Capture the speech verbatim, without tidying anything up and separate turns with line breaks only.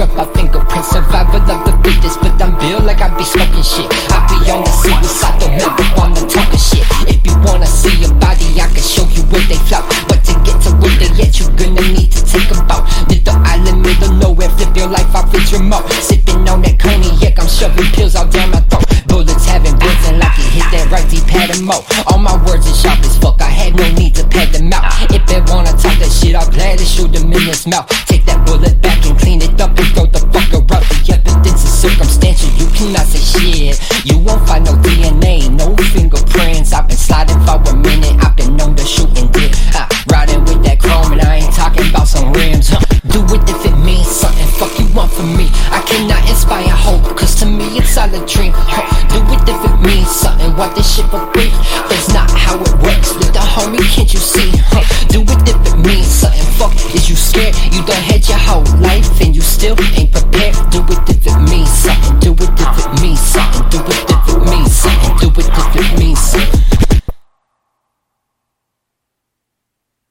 scrub my fingerprints. Survival of the fittest, but I'm built like I be smoking shit. I be on the suicidal marijuana talking shit. If you wanna see a body, I can show you where they flout. But to get to where they at, you gonna need to take a bout. Little island, middle nowhere, flip your life off with remote. Sipping on that cognac, I'm shoving pills all down my throat. Bullets having buzzing like it hit that right deep, had them out. All my words are sharp as fuck, I had no need to pad them out. If they wanna talk that shit, I'll gladly shoot them in his mouth. Take that bullet back and clean it up and throw the fucker out. The evidence is circumstantial, you cannot say shit. You won't find no D N A, no fingerprints. I've been sliding for a minute, I've been known to shoot and dip. uh, Riding with that chrome and I ain't talking about some rims. huh. Do it if it means something, fuck you want from me. I cannot inspire hope, cause to me it's all a dream. huh. Do it if it means something, what this shit for free? That's not how it works, with the homie, can't you see? huh. Do it if it means something, fuck, is you scared? You done had your whole life and you still